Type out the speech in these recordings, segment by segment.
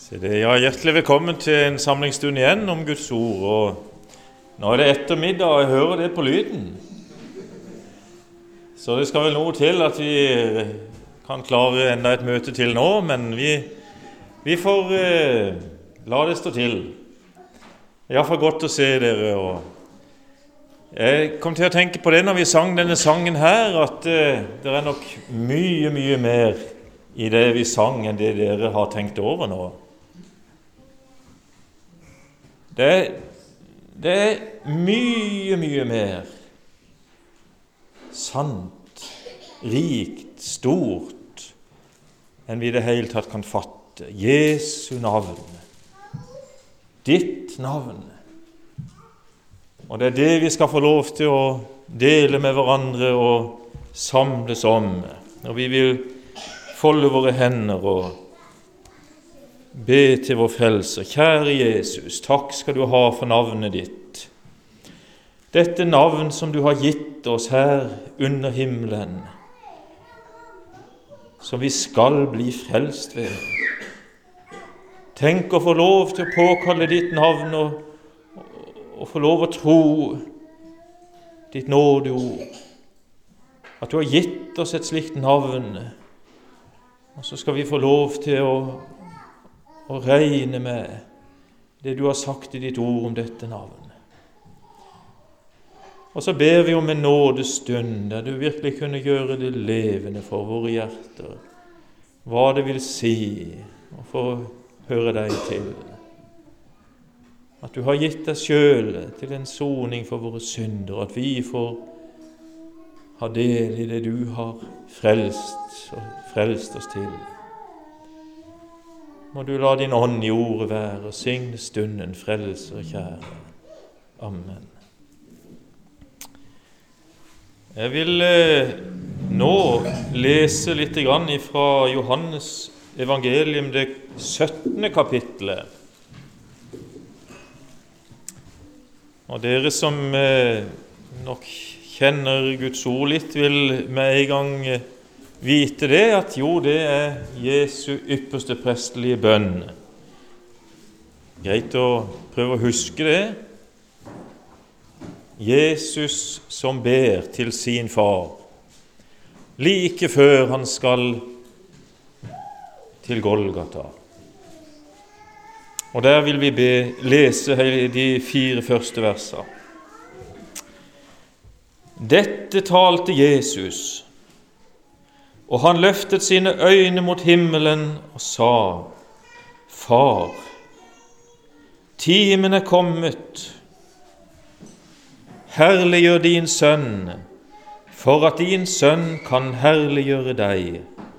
Ja, hjertelig velkommen til en samlingsstund igjen om Guds ord. Og nå er det ettermiddag, og jeg hører det på lyden. Så det skal vel noe til at vi kan klare enda et møte til nå, men vi får la det stå til. Det er i hvert fall godt å se dere. Og jeg kom til å tenke på det når vi sang denne sangen her, at det er nok mye mer i det vi sang enn det dere har tenkt over nå. Det er mye mer sant, rikt, stort enn vi i det hele tatt kan fatte. Jesu navn, ditt navn. Og det er det vi skal få lov til å dele med hverandre og samles om. Og vi vil folde våre hender og be til vår frelser. Kjære Jesus, takk skal du ha for navnet ditt. Dette navn som du har gitt oss her under himmelen, som vi skal bli frelst ved. Tenk å få lov til å påkalle ditt navn og få lov å tro ditt nådeord. At du har gitt oss et slikt navn, og så skal vi få lov til å regne med det du har sagt i ditt ord om dette navn. Og så ber vi om en nådestund der du virkelig kunne gjøre det levende for våre hjerter, hva det vil si å få høre deg til. At du har gitt deg selv til en soning for våre synder, at vi får ha del i det du har frelst oss til. Må du la din ånd i ordet være, og signe stunden, frelser kjære. Amen. Jeg vil nå lese litt fra Johannes evangelium, det 17. kapittelet. Og dere som nok kjenner Guds ord litt, vil med en gang vite det, at jo, det er Jesu ypperste prestelige bønn. Greit å prøve å huske det. Jesus som ber til sin far, like før han skal til Golgata. Og der vil vi lese de 4 første versene. Dette talte Jesus, og han løftet sine øyne mot himmelen og sa: Far, timen er kommet. Herliggjør din sønn, for at din sønn kan herliggjøre deg.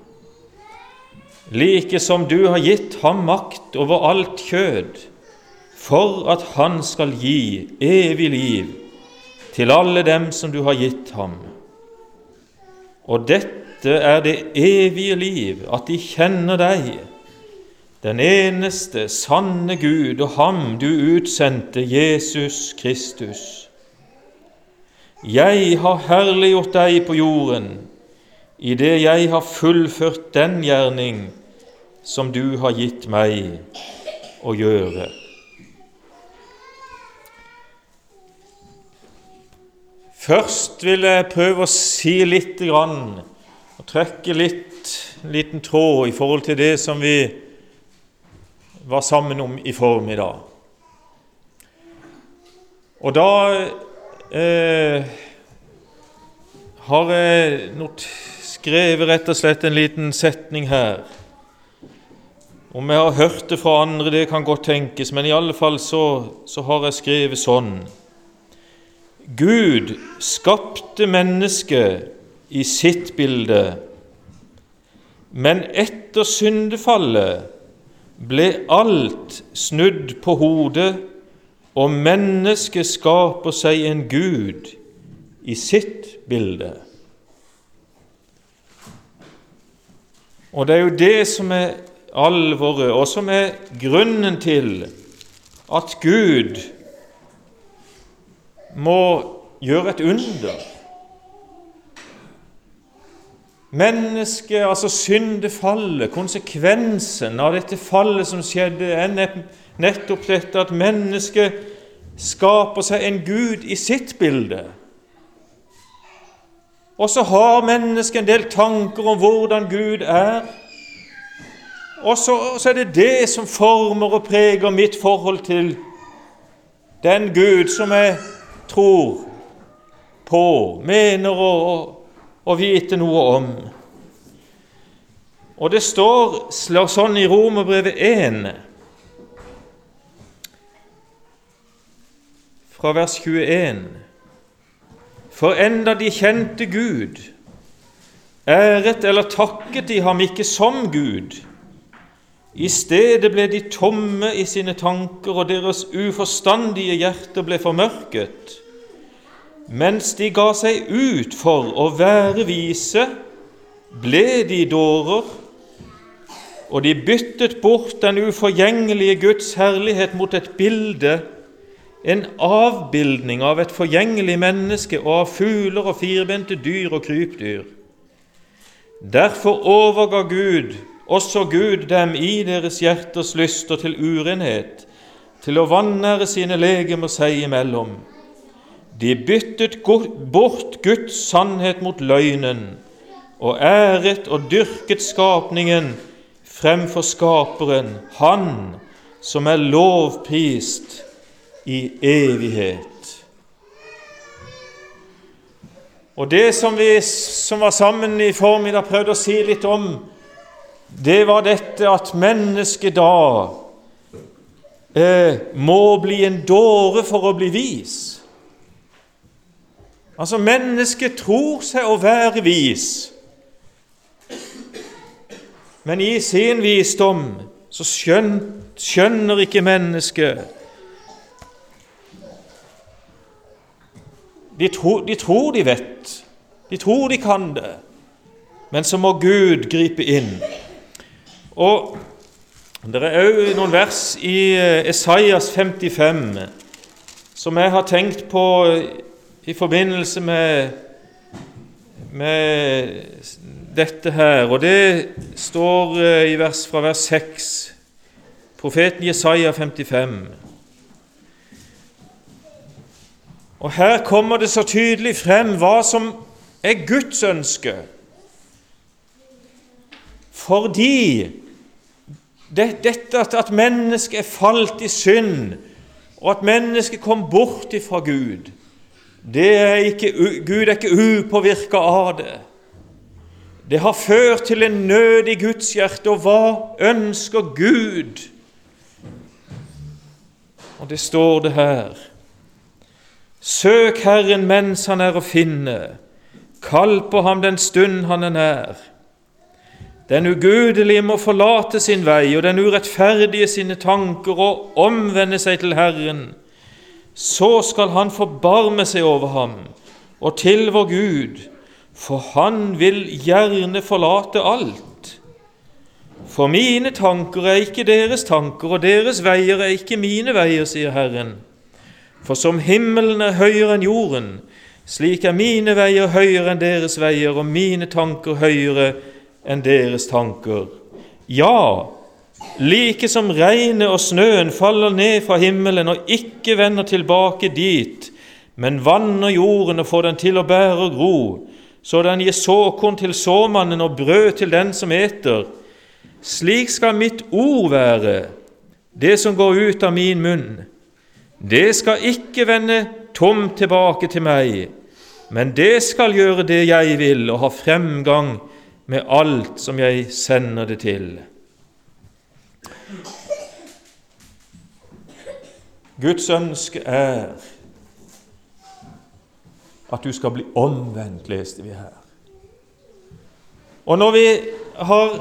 Like som du har gitt ham makt over alt kjød, for at han skal gi evig liv til alle dem som du har gitt ham. Og dette er det evige liv, at de kjenner deg, den eneste sanne Gud, og ham du utsendte, Jesus Kristus. Jeg har herliggjort deg på jorden, i det jeg har fullført den gjerning som du har gitt meg å gjøre. Først vil jeg prøve å si litt og trekke liten tråd i forhold til det som vi var sammen om i formiddag. Og da har jeg skrevet rett og slett en liten setning her. Om jeg har hørt det fra andre, det kan godt tenkes, men i alle fall så har jeg skrevet sånn: Gud skapte mennesket i sitt bilde, men etter syndefallet ble alt snudd på hodet, og mennesket skaper seg en Gud i sitt bilde. Og det er jo det som er alvoret, og som er grunnen til at Gud må gjøre et under. mennesket, altså syndefallet, konsekvensen av dette fallet som skjedde, nettopp dette at mennesket skaper seg en Gud i sitt bilde. Og så har mennesket en del tanker om hvordan Gud er, og så er det det som former og preger mitt forhold til den Gud som jeg tror på, mener å vite noe om. Og det står sånn i Romerbrevet 1, fra vers 21. For enda de kjente Gud, æret eller takket de ham ikke som Gud. I stedet ble de tomme i sine tanker, og deres uforstandige hjerter ble formørket. Mens de ga seg ut for å være vise, ble de dårer, og de byttet bort den uforgjengelige Guds herlighet mot et bilde, en avbildning av et forgjengelig menneske og av fugler og firbente dyr og krypdyr. Derfor overga også Gud dem i deres hjerters lyster til urenhet, til å vanære sine legemer seg imellom. De byttet bort Guds sannhet mot løgnen, og æret og dyrket skapningen fremfor skaperen, han som er lovprist i evighet. Og det som vi som var sammen i formiddag prøvde å si litt om, det var dette at mennesket da må bli en dåre for å bli vis. Altså mennesket tror seg å være vis, men i sin visdom så skjønner ikke mennesket. De tror de vet, de tror de kan det, men så må Gud gripe inn. Og det er også noen vers i Esaias 55 som jeg har tenkt på i forbindelse med dette her, og det står fra vers 6, profeten Jesaja 55. Og her kommer det så tydelig frem hva som er Guds ønske. Fordi dette at mennesket er falt i synd, og at mennesket kom bort ifra Gud, Gud er ikke upåvirket av det. Det har ført til en nød i Guds hjerte, og hva ønsker Gud? Og det står det her: Søk Herren mens han er å finne, kall på ham den stund han er nær. Den ugudelige må forlate sin vei, og den urettferdige sine tanker, og omvende seg til Herren. Så skal han forbarme seg over ham, og til vår Gud, for han vil gjerne forlate alt. For mine tanker er ikke deres tanker, og deres veier er ikke mine veier, sier Herren. For som himmelen er høyere enn jorden, slik er mine veier høyere enn deres veier, og mine tanker høyere enn deres tanker. Ja, like som regnet og snøen faller ned fra himmelen og ikke vender tilbake dit, men vanner jorden og får den til å bære og gro, så den gir såkorn til såmannen og brød til den som eter. Slik skal mitt ord være, det som går ut av min munn. Det skal ikke vende tomt tilbake til meg, men det skal gjøre det jeg vil, og ha fremgang med alt som jeg sender det til. Guds ønske er at du skal bli omvendt, leste vi her. Og når vi har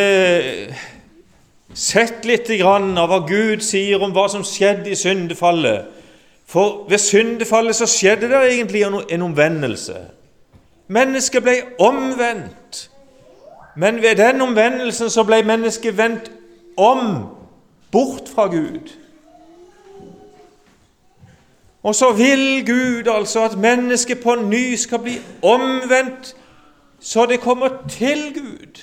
sett litt grann av hva Gud sier om hva som skjedde i syndefallet, for ved syndefallet så skjedde det egentlig en omvendelse. Mennesket ble omvendt, men ved den omvendelsen så ble mennesket vendt om, bort fra Gud. Og så vil Gud altså at mennesket på ny skal bli omvendt så det kommer til Gud.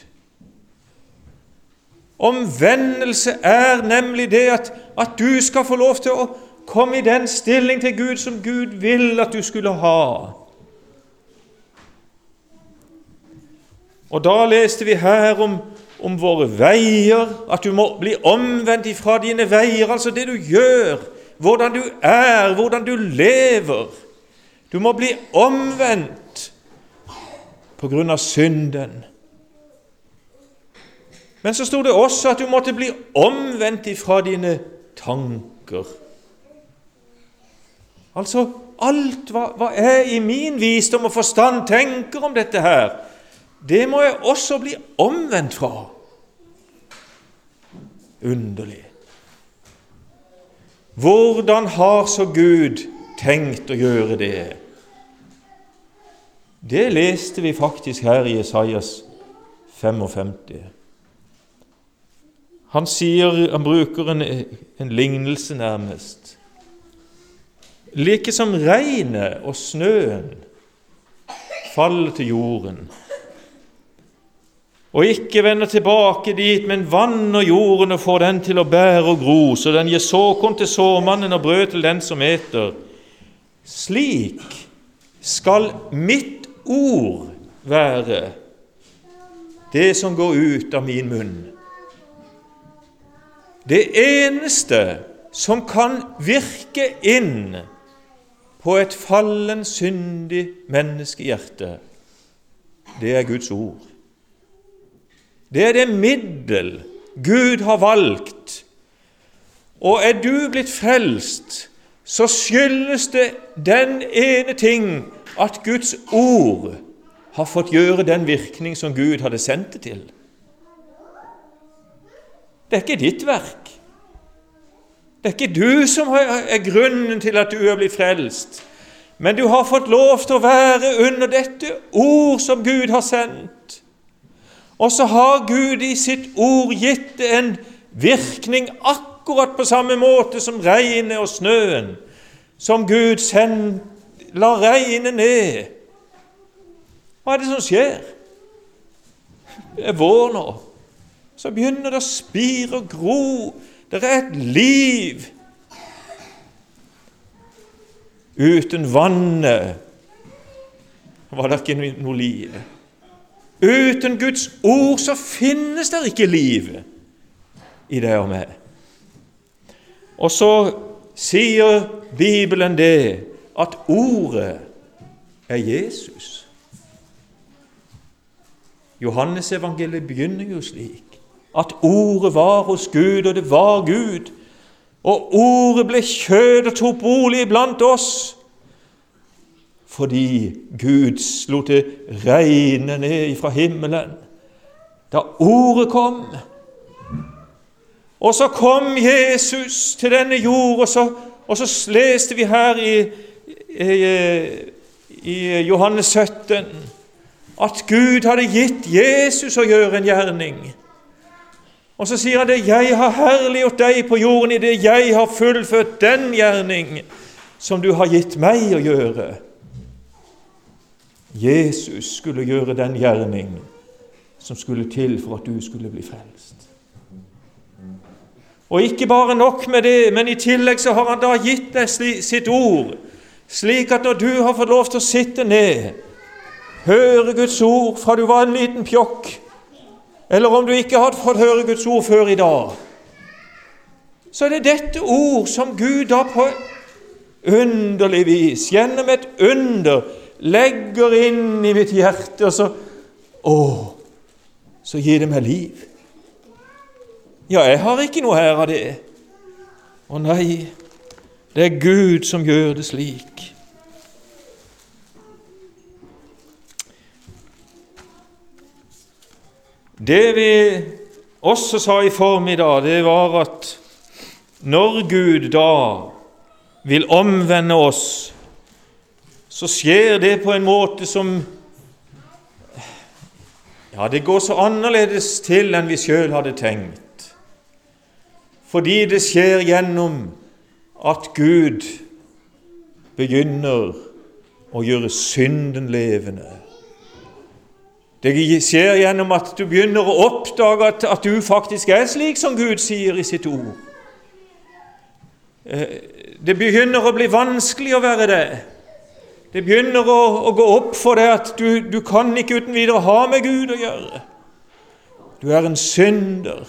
Omvendelse er nemlig det at du skal få lov til å komme i den stilling til Gud som Gud vil at du skulle ha. Og da leste vi her om våre veier, at du må bli omvendt ifra dine veier, altså det du gjør, hvordan du er, hvordan du lever. Du må bli omvendt på grunn av synden. Men så stod det også at du måtte bli omvendt ifra dine tanker. Altså, alt hva jeg i min visdom og forstand tenker om dette her, det må jeg også bli omvendt fra. Underlig. Hvordan har så Gud tenkt å gjøre det? Det leste vi faktisk her i Jesajas 55. Han bruker en lignelse nærmest. Like som regnet og snøen faller til jorden, og ikke vender tilbake dit, men vanner jorden og får den til å bære og gro, så den gir såkorn til såmannen og brød til den som eter. Slik skal mitt ord være, det som går ut av min munn. Det eneste som kan virke inn på et fallen, syndig menneskehjerte, det er Guds ord. Det er det middel Gud har valgt. Og er du blitt frelst, så skyldes det den ene ting at Guds ord har fått gjøre den virkning som Gud hadde sendt det til. Det er ikke ditt verk. Det er ikke du som er grunnen til at du er blitt frelst, men du har fått lov til å være under dette ord som Gud har sendt. Og så har Gud i sitt ord gitt det en virkning akkurat på samme måte som regnet og snøen, som Gud la regne ned. Hva er det som skjer? Det er vår nå. Så begynner det å spire og gro. Det er et liv. Uten vannet var det ikke noe liv. Uten Guds ord så finnes det ikke liv i deg og meg. Og så sier Bibelen det, at ordet er Jesus. Johannes evangeliet begynner jo slik, at ordet var hos Gud, og det var Gud, og ordet ble kjød og tok bolig blant oss, fordi Gud lot det regne ned fra himmelen. Da ordet kom, og så kom Jesus til denne jord, og så leste vi her i Johannes 17, at Gud hadde gitt Jesus å gjøre en gjerning. Og så sier han det, jeg har herliggjort deg på jorden i det jeg har fullført den gjerning som du har gitt meg å gjøre. Jesus skulle gjøre den gjerning som skulle til for at du skulle bli frelst. Og ikke bare nok med det, men i tillegg så har han da gitt deg sitt ord, slik at når du har fått lov til å sitte ned, høre Guds ord fra du var en liten pjokk, eller om du ikke hadde fått høre Guds ord før i dag, så er det dette ord som Gud da på underlig vis, gjennom et under, legger inn i mitt hjerte, og så gir det meg liv. Ja, jeg har ikke noe her av det. Å nei, det er Gud som gjør det slik. Det vi også sa i formiddag, det var at når Gud da vil omvende oss, så skjer det på en måte som, ja, det går så annerledes til enn vi selv hadde tenkt. Fordi det skjer gjennom at Gud begynner å gjøre synden levende. Det skjer gjennom at du begynner å oppdage at du faktisk er slik som Gud sier i sitt ord. Det begynner å bli vanskelig å være det. Det begynner å gå opp for deg at du kan ikke uten videre ha med Gud å gjøre. Du er en synder.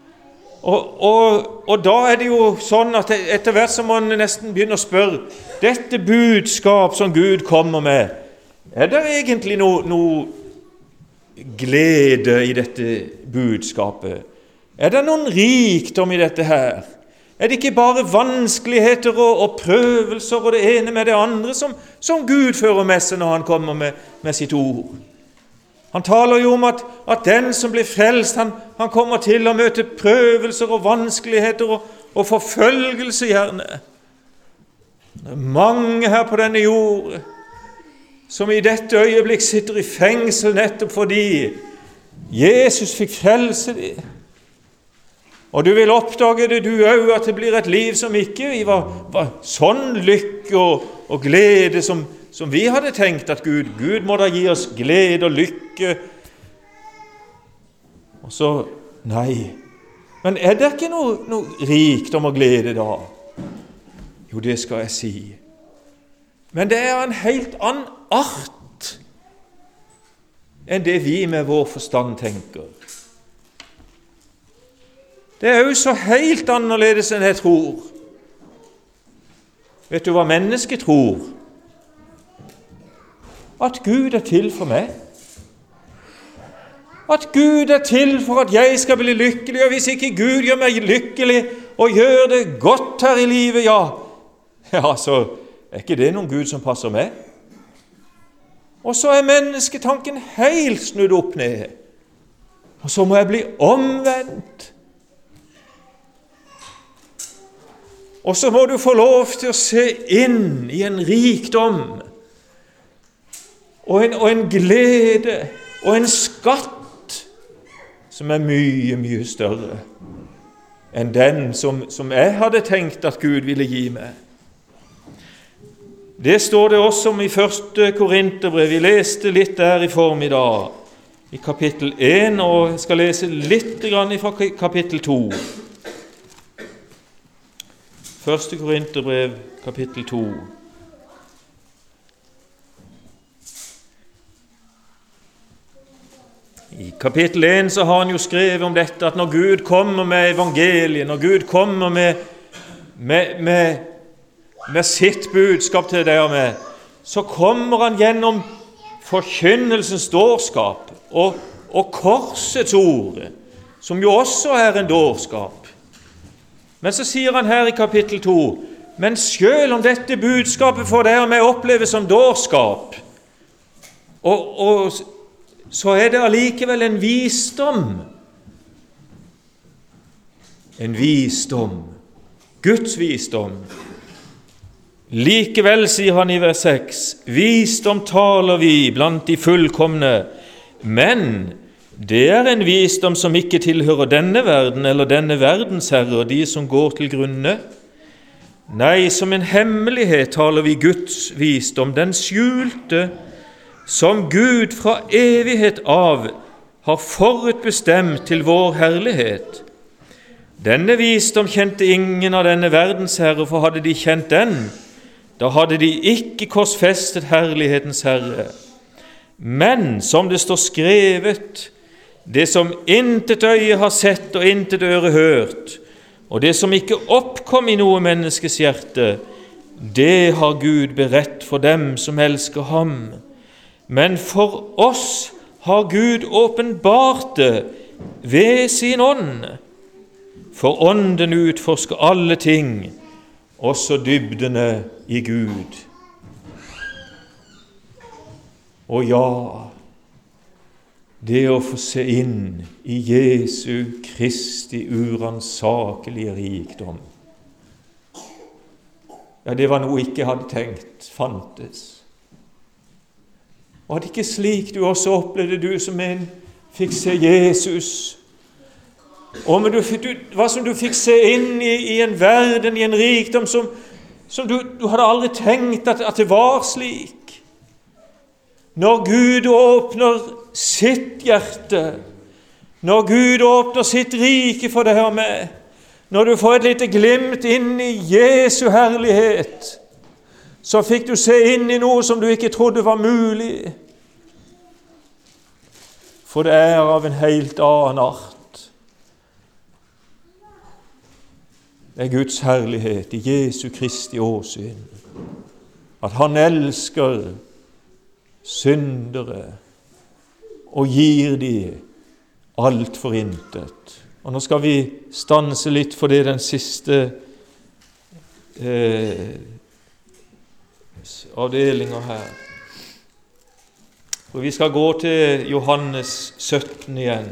Og da er det jo sånn at etter hvert som man nesten begynner å spørre, dette budskap som Gud kommer med, er det egentlig noe glede i dette budskapet? Er det noen rikdom i dette her? Er det ikke bare vanskeligheter og prøvelser og det ene med det andre som Gud fører med seg når han kommer med sitt ord? Han taler jo om at den som blir frelst, han kommer til å møte prøvelser og vanskeligheter og forfølgelse gjerne. Det er mange her på denne jord som i dette øyeblikk sitter i fengsel nettopp fordi Jesus fikk frelse dem. Og du vil oppdage det du også, at det blir et liv som ikke var sånn lykke og glede som vi hadde tenkt at Gud må da gi oss glede og lykke. Og så, nei. Men er det ikke noe rikdom og glede da? Jo, det skal jeg si. Men det er en helt annen art enn det vi med vår forstand tenker. Det er jo så helt annerledes enn jeg tror. Vet du hva mennesket tror? At Gud er til for meg. At Gud er til for at jeg skal bli lykkelig, og hvis ikke Gud gjør meg lykkelig og gjør det godt her i livet, så er ikke det noen Gud som passer meg. Og så er mennesketanken helt snudd opp ned. Og så må jeg bli omvendt. Og så må du få lov til å se inn i en rikdom og en glede og en skatt som er mye, mye større enn den som jeg hadde tenkt at Gud ville gi meg. Det står det også om i 1. Korinterbrev. Vi leste litt der i formiddag, i kapittel 1, og jeg skal lese litt fra kapittel 2. 1. Korinterbrev, kapittel 2. I kapittel 1 så har han jo skrevet om dette, at når Gud kommer med evangeliet, når Gud kommer med sitt budskap til deg og meg, så kommer han gjennom forkynnelsens dårskap og korsets ord, som jo også er en dårskap. Men så sier han her i kapittel 2, men selv om dette budskapet for deg og meg oppleves som dårskap, og så er det allikevel en visdom. En visdom. Guds visdom. Likevel, sier han i vers 6, visdom taler vi blant de fullkomne, men det er en visdom som ikke tilhører denne verden eller denne verdens herre og de som går til grunne. Nei, som en hemmelighet taler vi Guds visdom, den skjulte, som Gud fra evighet av har forutbestemt til vår herlighet. Denne visdom kjente ingen av denne verdens herre, for hadde de kjent den, da hadde de ikke korsfestet herlighetens herre. Men, som det står skrevet, det som intet øye har sett og intet øre hørt, og det som ikke oppkom i noe menneskes hjerte, det har Gud beredt for dem som elsker ham. Men for oss har Gud åpenbart det ved sin ånd. For ånden utforsker alle ting, også dybdene i Gud. Og ja, det å få se inn i Jesu Kristi uransakelige rikdom, det var noe jeg ikke hadde tenkt fantes. Var det ikke slik du også opplevde, du som en fikk se Jesus? Og hva som du fikk se inn i en verden, i en rikdom som du hadde aldri tenkt at det var slik. Når Gud åpner sitt hjerte, når Gud åpner sitt rike for deg og meg, når du får et lite glimt inn i Jesu herlighet, så fikk du se inn i noe som du ikke trodde var mulig. For det er av en helt annen art. Det er Guds herlighet i Jesu Kristi åsyn. At han elsker syndere og gir de alt for intet. Og nå skal vi stanse litt for det den siste avdelingen her. For vi skal gå til Johannes 17 igjen.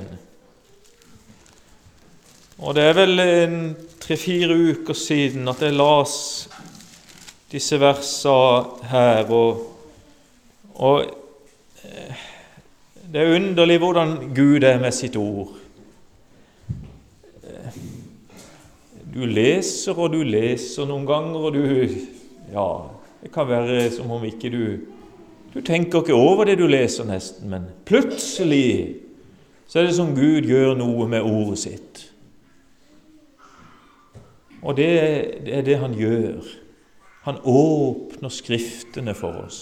Og det er vel 3-4 uker siden at jeg las disse versene her, og det er underlig hvordan Gud er med sitt ord. Du leser og du leser noen ganger, og det kan være som om ikke du tenker ikke over det du leser nesten, men plutselig så er det som Gud gjør noe med ordet sitt. Og det er det han gjør. Han åpner skriftene for oss.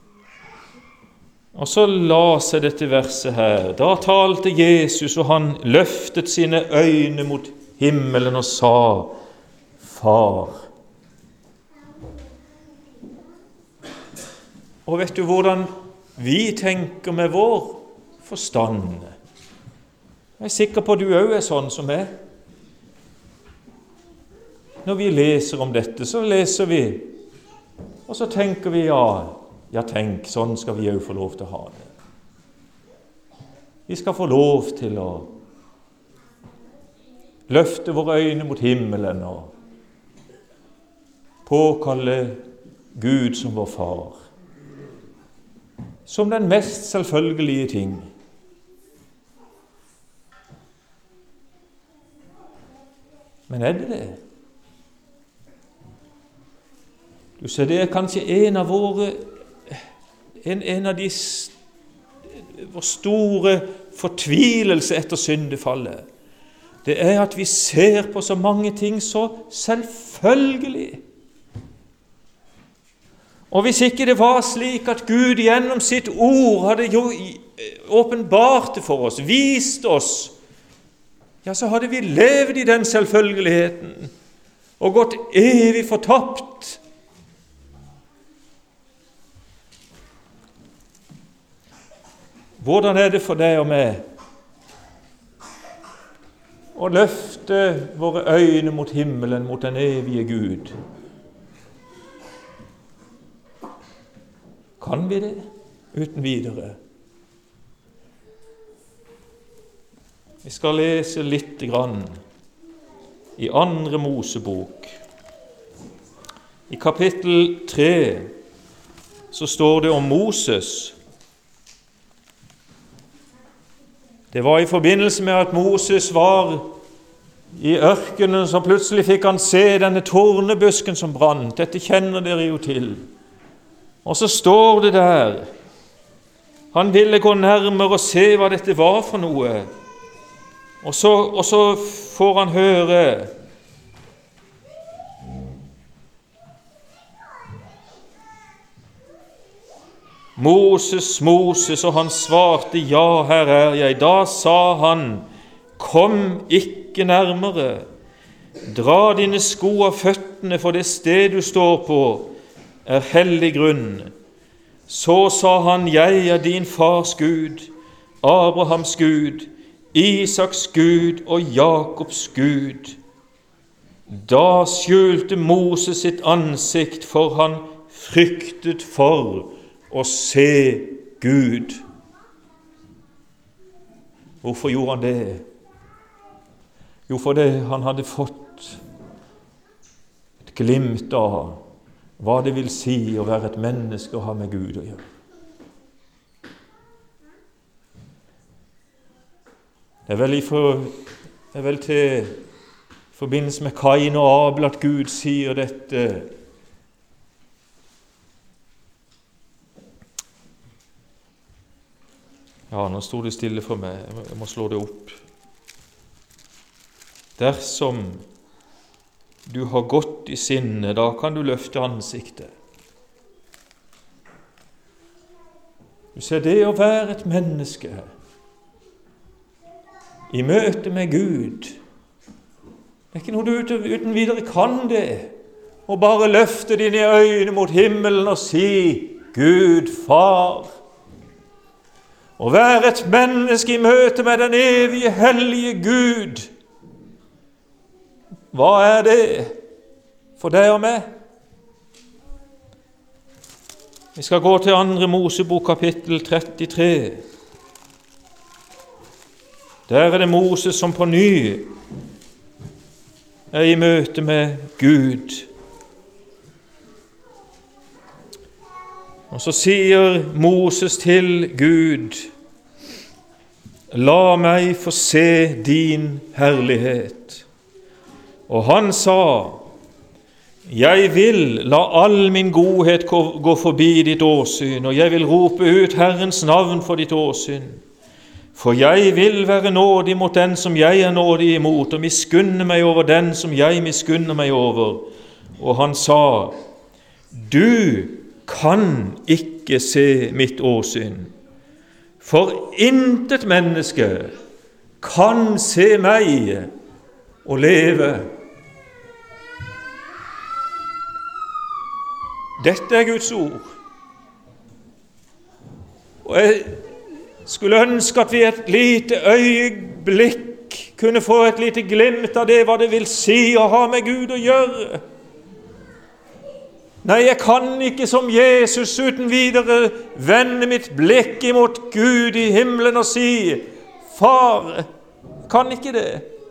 Og så las jeg dette verset her. Da talte Jesus, og han løftet sine øyne mot himmelen og sa, Far. Og vet du hvordan vi tenker med vår forstand? Jeg er sikker på at du også er sånn som jeg. Når vi leser om dette, så leser vi, og så tenker vi, tenk, sånn skal vi jo få lov til å ha det. Vi skal få lov til å løfte våre øyne mot himmelen og påkalle Gud som vår far. Som den mest selvfølgelige ting. Men er det det? Du ser, det er kanskje en av våre vår store fortvilelse etter syndefallet. Det er at vi ser på så mange ting så selvfølgelig. Og hvis ikke det var slik at Gud gjennom sitt ord hadde jo åpenbart det for oss, vist oss, så hadde vi levd i den selvfølgeligheten og gått evig fortapt. Hvordan er det for deg og meg å løfte våre øyne mot himmelen, mot den evige Gud? Kan vi det uten videre? Vi skal lese litt grann i 2. Mosebok. I kapittel 3 så står det om Moses. Det var i forbindelse med at Moses var i ørkenen, så plutselig fikk han se denne tornebusken som brant. Dette kjenner dere jo til. Og så står det der, han ville gå nærmere og se hva dette var for noe. Og så får han høre, Moses, Moses, og han svarte, ja, her er jeg. Da sa han, kom ikke nærmere, dra dine sko av føttene, for det sted du står på er hellig grunn. Så sa han, jeg er din fars Gud, Abrahams Gud, Isaks Gud og Jakobs Gud. Da skjulte Moses sitt ansikt, for han fryktet for å se Gud. Hvorfor gjorde han det? Jo, fordi han hadde fått et glimt av hva det vil si å være et menneske og ha med Gud å gjøre. Det er vel til forbindelse med Kain og Abel at Gud sier dette. Ja, nå sto det stille for meg. Jeg må slå det opp. Dersom du har gått i sinne, da kan du løfte ansiktet. Du ser, det å være et menneske i møte med Gud, det er ikke noe du uten videre kan det, og bare løfte dine øyne mot himmelen og si, Gud, Far. Å være et menneske i møte med den evige, hellige Gud, hva er det for deg og meg? Vi skal gå til 2. Mosebok kapittel 33. Der er det Moses som på ny er i møte med Gud. Og så sier Moses til Gud, la meg få se din herlighet. Og han sa, jeg vil la all min godhet gå forbi ditt åsyn, og jeg vil rope ut Herrens navn for ditt åsyn. For jeg vil være nådig mot den som jeg er nådig imot, og miskunne meg over den som jeg miskunner meg over. Og han sa, du kan ikke se mitt åsyn, for intet menneske kan se meg og leve. Dette er Guds ord. Og jeg skulle ønske at vi et lite øyeblikk kunne få et lite glimt av det, hva det vil si å ha med Gud å gjøre. Nei, jeg kan ikke som Jesus uten videre vende mitt blikk imot Gud i himmelen og si, Far, kan ikke det.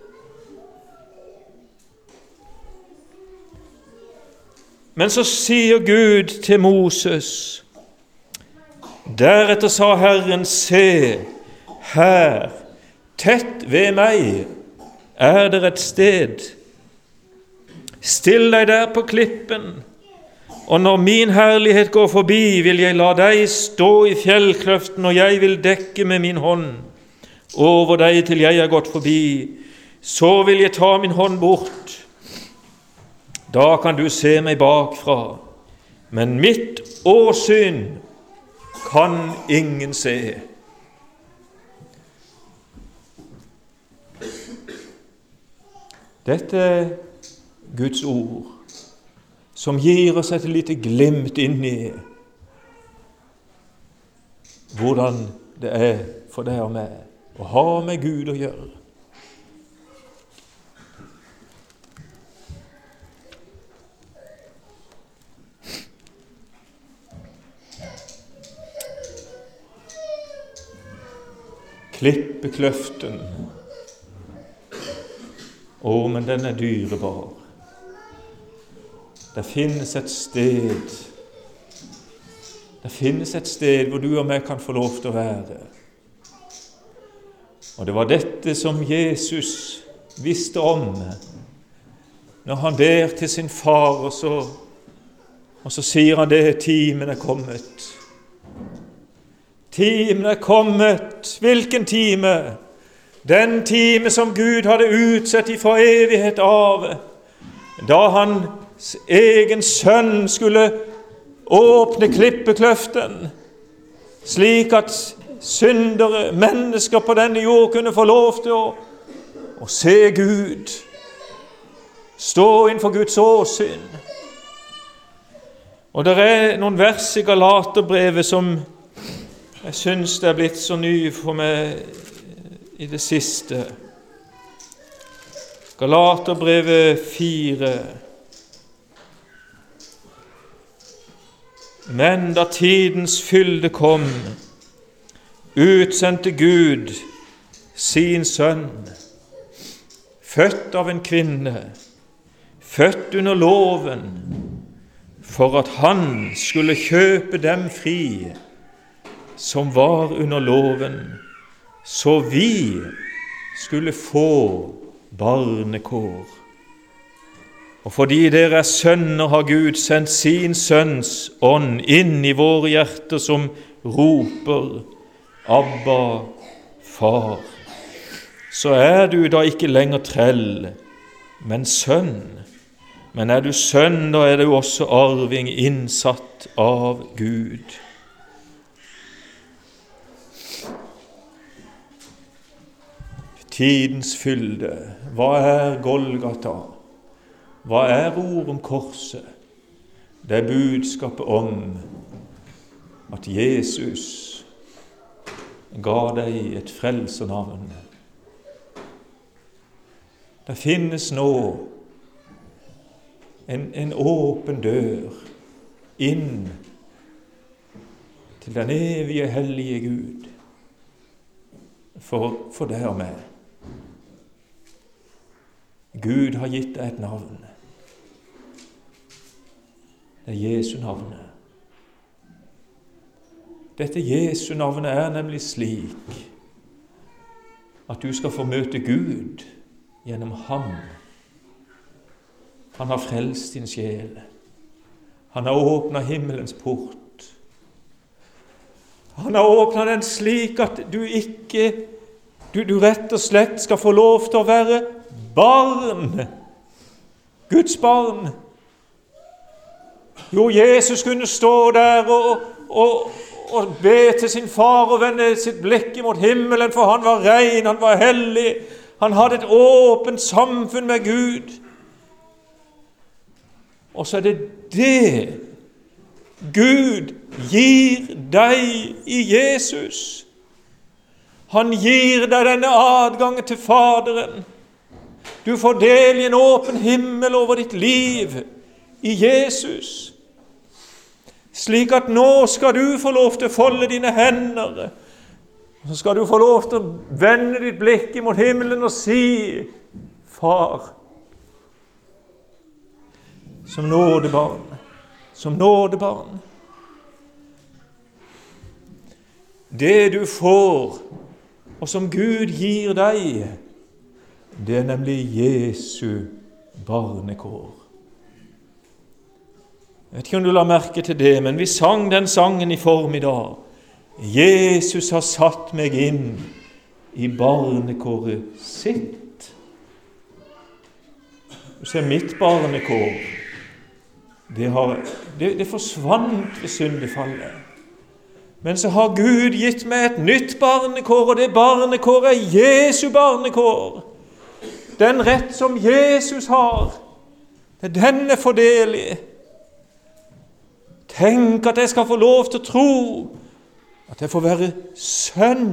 Men så sier Gud til Moses, deretter sa Herren, se, her, tett ved meg, er det et sted. Still deg der på klippen, og når min herlighet går forbi, vil jeg la deg stå i fjellkløften, og jeg vil dekke med min hånd over deg til jeg er gått forbi. Så vil jeg ta min hånd bort. Da kan du se meg bakfra, men mitt åsyn kan ingen se. Dette er Guds ord, som gir oss et lite glimt inn i hvordan det er for deg og meg å ha med Gud å gjøre. Klippekløften, men den er dyrebar. Det finnes et sted hvor du og meg kan få lov til å være. Og det var dette som Jesus visste om når han ber til sin far, og så sier han det, timen er kommet. Timen er kommet. Hvilken time? Den time som Gud hadde utsett ifra evighet av, da hans egen sønn skulle åpne klippekløften, slik at syndere, mennesker på denne jord kunne få lov til å se Gud, stå innenfor Guds åsyn. Og det er noen vers i Galaterbrevet som jeg synes det er blitt så ny for meg i det siste. Galaterbrevet 4. Men da tidens fylde kom, utsendte Gud sin sønn, født av en kvinne, født under loven, for at han skulle kjøpe dem fri som var under loven, så vi skulle få barnekår. Og fordi dere er sønner, har Gud sendt sin sønns ånd inn i våre hjerter, som roper, Abba, far, så er du da ikke lenger trell, men sønn. Men er du sønn, da er du også arving, innsatt av Gud. Tidens fylde, hva er Golgata? Hva er ord om korset? Det er budskapet om at Jesus ga deg et frelsernavn. Det finnes nå en åpen dør inn til den evige hellige Gud for deg og meg. Gud har gitt deg et navn. Det er Jesu navnet. Dette Jesu navnet er nemlig slik at du skal få møte Gud gjennom ham. Han har frelst din sjel. Han har åpnet himmelens port. Han har åpnet den slik at du rett og slett skal få lov til å være barn. Guds barn. Jo, Jesus kunne stå der og be til sin far og vende sitt blikk mot himmelen, for han var ren, han var hellig. Han hadde et åpent samfunn med Gud. Og så er det Gud gir deg i Jesus. Han gir deg denne adgangen til Faderen. Du får del i en åpen himmel over ditt liv i Jesus. Slik at nå skal du få lov til å folde dine hender. Så skal du få lov til å vende ditt blikk mot himmelen og si, Far, som nådebarn, som nådebarn. Det du får, og som Gud gir deg, det er nemlig Jesu barnekår. Jeg vet ikke om du la merke til det, men vi sang den sangen i formiddag. Jesus har satt meg inn i barnekåret sitt. Du ser, mitt barnekår, det forsvant ved syndefallet. Men så har Gud gitt meg et nytt barnekår, og det barnekåret er Jesu barnekår. Den rett som Jesus har, det er denne fordelig. Tenk at jeg skal få lov til å tro at jeg får være sønn.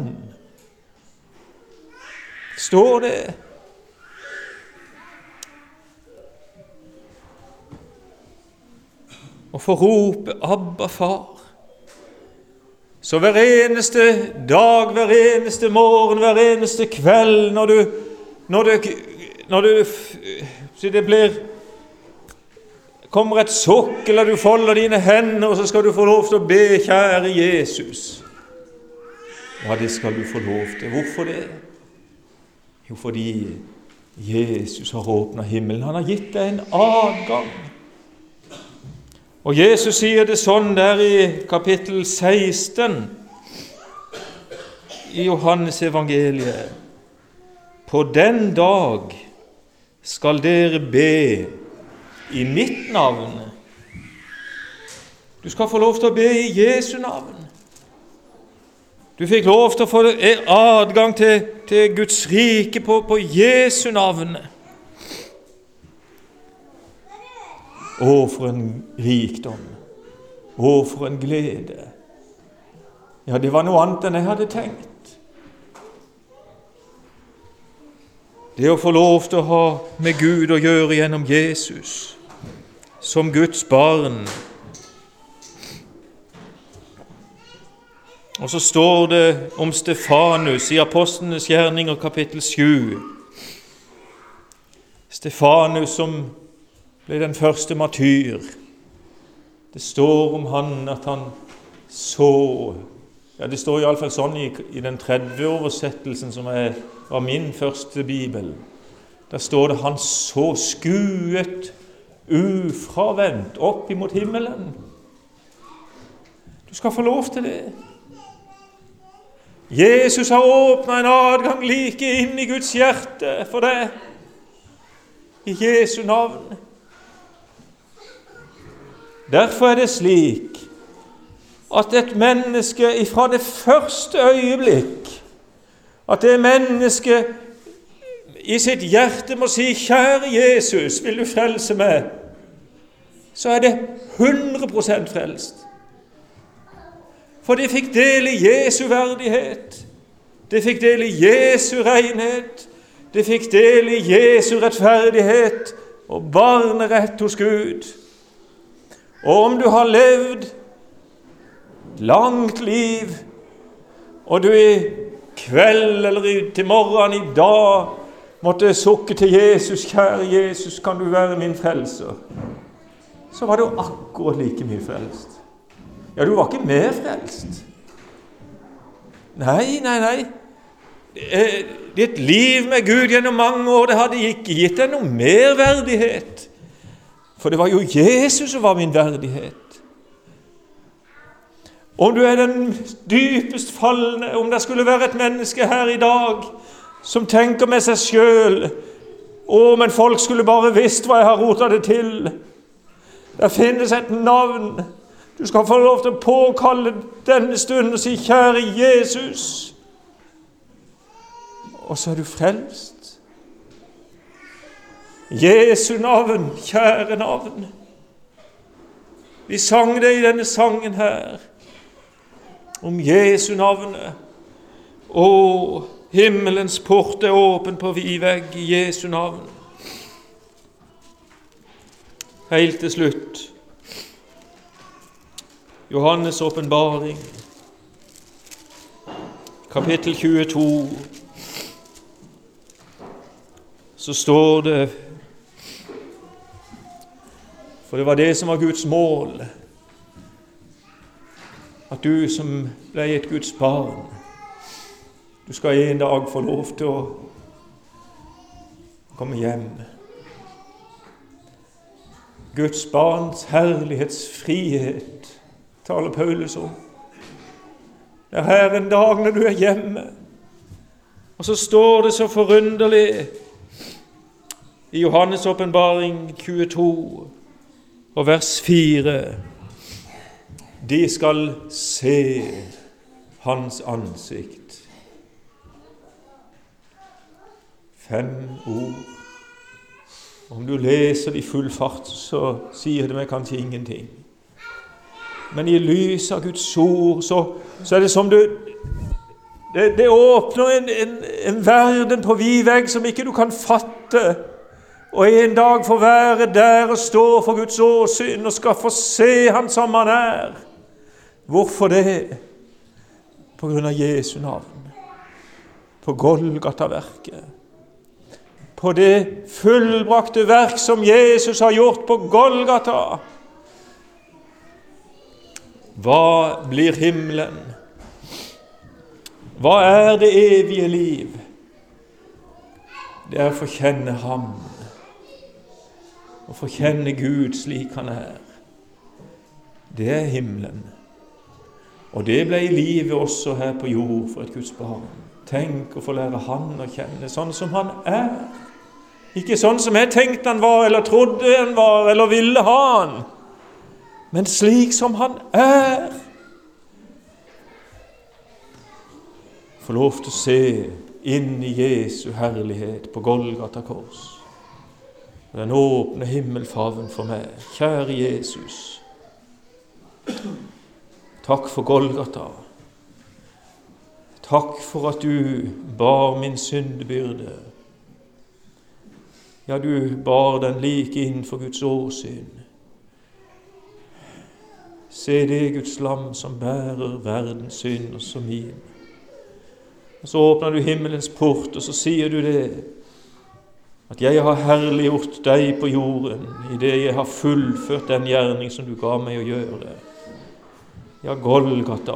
Står det? Og få rope Abba, far. Så hver eneste dag, hver eneste morgen, hver eneste kveld, når det kommer et sukk, eller du folder dine hender, og så skal du få lov til å be, kjære Jesus. Ja, det skal du få lov til. Hvorfor det? Jo, fordi Jesus har åpnet himmelen. Han har gitt deg en adgang. Og Jesus sier det sånn der i kapittel 16 i Johannes evangeliet. På den dag skal dere be i mitt navn. Du skal få lov til å be i Jesu navn. Du fikk lov til å få adgang til Guds rike på Jesu navn. Å, for en rikdom. Å, for en glede. Ja, det var noe annet enn jeg hadde tenkt. Det å få lov til å ha med Gud å gjøre gjennom Jesus, som Guds barn. Og så står det om Stefanus i Apostlenes gjerninger kapittel 7. Stefanus som ble den første martyr. Det står om han at han så, ja, det står i alle fall sånn i den 30-oversettelsen som var min første bibel. Der står det han så, skuet ufravendt opp imot himmelen. Du skal få lov til det. Jesus har åpnet en adgang like inn i Guds hjerte for deg, i Jesu navn. Derfor er det slik at et menneske ifra det første øyeblikk, at det menneske i sitt hjerte må si, kjære Jesus, vil du frelse meg? Så er det 100% frelst. For de fikk dele Jesu verdighet, de fikk dele Jesu renhet, de fikk dele Jesu rettferdighet og barnerett hos Gud. Og om du har levd langt liv, og du i kveld eller til morgen i dag måtte sukke til Jesus, kjære Jesus, kan du være min frelser? Så var du akkurat like mye frelst. Ja, du var ikke mer frelst. Nei. Ditt liv med Gud gjennom mange år, det hadde ikke gitt deg noe mer verdighet. For det var jo Jesus som var min verdighet. Om du er den dypest fallende, om det skulle være et menneske her i dag som tenker med seg selv, men folk skulle bare visst hva jeg har rotet det til. Det finnes et navn. Du skal få lov til å påkalle denne stunden og si, kjære Jesus. Og så er du frelst. Jesu navn, kjære navn. Vi sang det i denne sangen her, om Jesu navnet. Å, himmelens port er åpen på vid vegg i Jesu navn. Helt til slutt, Johannes åpenbaring, kapittel 22, så står det, for det var det som var Guds mål, at du som ble et Guds barn, du skal en dag få lov til å komme hjem. Guds barns herlighetsfrihet taler Paulus om. Det er her en dag når du er hjemme. Og så står det så forunderlig i Johannes åpenbaring 22 og vers 4. De skal se hans ansikt. 5 ord. Om du leser det i full fart, så sier det meg kanskje ingenting. Men i lys av Guds ord, så er det som det åpner en verden på vid vegg som ikke du kan fatte. Og en dag få være der og stå for Guds åsyn og skal få se han som han er. Hvorfor det? På grunn av Jesu navn. På Golgata-verket. På det fullbrakte verk som Jesus har gjort på Golgata. Hva blir himmelen? Hva er det evige liv? Det er å få kjenne ham, å få kjenne Gud slik han er. Det er himmelen. Og det ble livet også her på jord for et Guds barn. Tenk å få lære han å kjenne sånn som han er. Ikke sånn som jeg tenkte han var, eller trodde han var, eller ville ha han. Men slik som han er. Få lov til å se inn i Jesu herlighet på Golgata kors. Den åpne himmelfavn for meg. Kjære Jesus. Takk for Golgata. Takk for at du bar min syndebyrde. Ja, du bar den like inn for Guds åsyn. Se det Guds lam som bærer verdens synd og som min. Og så åpner du himmelens port, og så sier du det, at jeg har herliggjort deg på jorden, i det jeg har fullført den gjerning som du ga meg å gjøre. Ja, Golgata.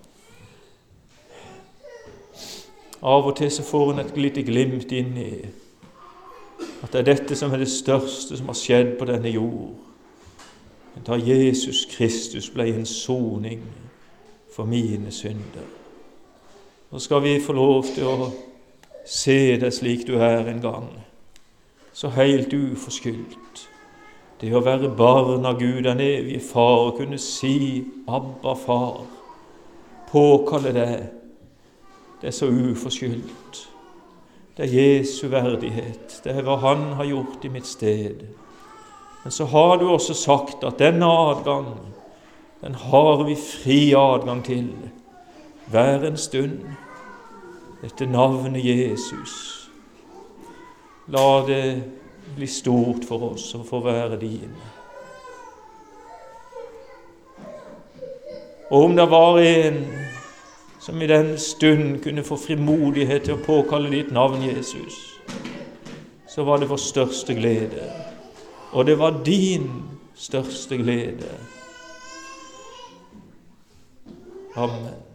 Av og til så får en et lite glimt inn i at det er dette som er det største som har skjedd på denne jord. Da Jesus Kristus ble en soning for mine synder. Så skal vi få lov til å se deg slik du er en gang, så helt uforskyldt. Det å være barn av Gud, den evige far, og kunne si Abba, far, påkalle deg, det er så uforskyldt. Det er Jesu verdighet, det er hva han har gjort i mitt sted. Men så har du også sagt at denne adgang, den har vi fri adgang til hver en stund, dette navnet Jesus. La det bli stort for oss og få være din. Og om det var en som i den stund kunne få frimodighet til å påkalle ditt navn, Jesus, så var det vår største glede. Og det var din største glede. Amen.